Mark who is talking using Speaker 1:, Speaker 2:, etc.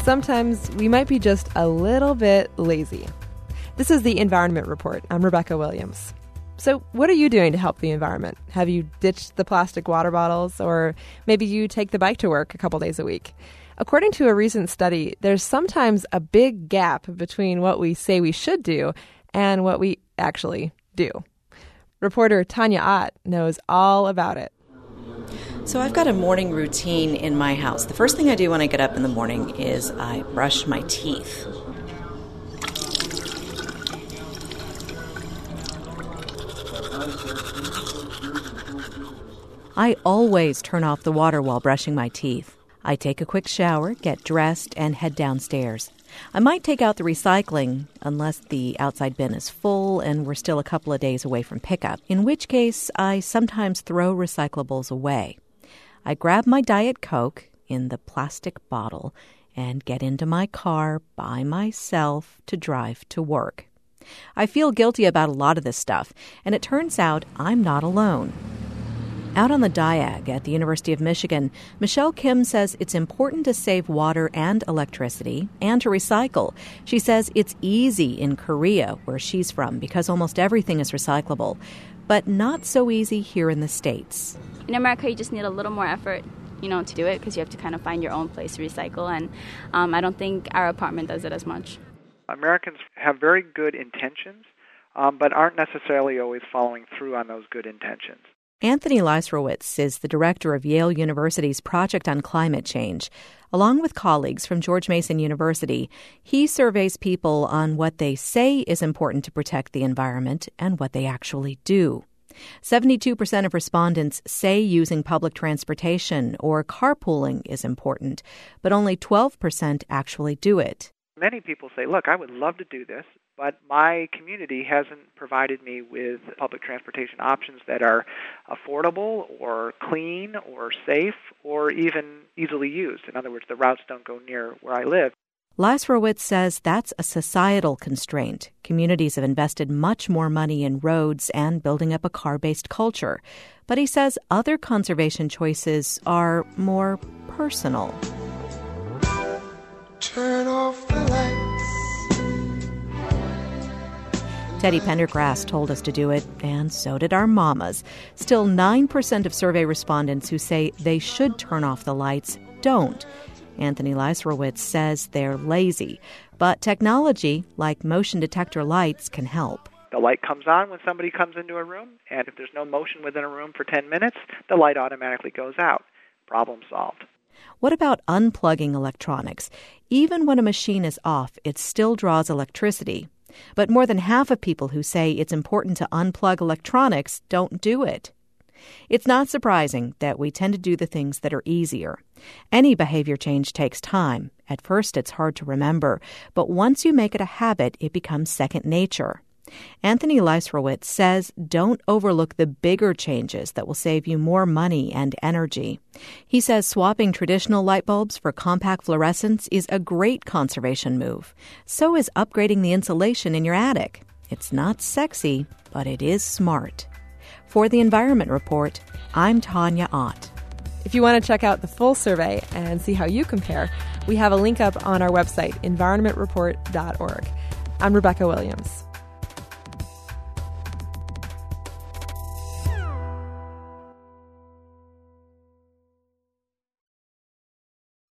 Speaker 1: sometimes we might be just a little bit lazy. This is the Environment Report. I'm Rebecca Williams. So what are you doing to help the environment? Have you ditched the plastic water bottles, or maybe you take the bike to work a couple days a week? According to a recent study, there's sometimes a big gap between what we say we should do and what we actually do. Reporter Tanya Ott knows all about it.
Speaker 2: So I've got a morning routine in my house. The first thing I do when I get up in the morning is I brush my teeth. I always turn off the water while brushing my teeth. I take a quick shower, get dressed, and head downstairs. I might take out the recycling unless the outside bin is full and we're still a couple of days away from pickup, in which case I sometimes throw recyclables away. I grab my Diet Coke in the plastic bottle and get into my car by myself to drive to work. I feel guilty about a lot of this stuff, and it turns out I'm not alone. Out on the Diag at the University of Michigan, Michelle Kim says it's important to save water and electricity and to recycle. She says it's easy in Korea, where she's from, because almost everything is recyclable, but not so easy here in the States.
Speaker 3: In America, you just need a little more effort, to do it, because you have to kind of find your own place to recycle, and I don't think our apartment does it as much.
Speaker 4: Americans have very good intentions, but aren't necessarily always following through on those good intentions.
Speaker 2: Anthony Leisrowitz is the director of Yale University's Project on Climate Change. Along with colleagues from George Mason University, he surveys people on what they say is important to protect the environment and what they actually do. 72% of respondents say using public transportation or carpooling is important, but only 12% actually do it.
Speaker 4: Many people say, look, I would love to do this, but my community hasn't provided me with public transportation options that are affordable or clean or safe or even easily used. In other words, the routes don't go near where I live.
Speaker 2: Leisrowitz says that's a societal constraint. Communities have invested much more money in roads and building up a car-based culture. But he says other conservation choices are more personal.
Speaker 5: Turn off the lights.
Speaker 2: Teddy Pendergrass told us to do it, and so did our mamas. Still, 9% of survey respondents who say they should turn off the lights don't. Anthony Leisrowitz says they're lazy, but technology, like motion detector lights, can help.
Speaker 4: The light comes on when somebody comes into a room, and if there's no motion within a room for 10 minutes, the light automatically goes out. Problem solved.
Speaker 2: What about unplugging electronics? Even when a machine is off, it still draws electricity. But more than half of people who say it's important to unplug electronics don't do it. It's not surprising that we tend to do the things that are easier. Any behavior change takes time. At first, it's hard to remember, but once you make it a habit, it becomes second nature. Anthony Leisrowitz says don't overlook the bigger changes that will save you more money and energy. He says swapping traditional light bulbs for compact fluorescents is a great conservation move. So is upgrading the insulation in your attic. It's not sexy, but it is smart. For the Environment Report, I'm Tanya Ott.
Speaker 1: If you want to check out the full survey and see how you compare, we have a link up on our website, environmentreport.org. I'm Rebecca Williams.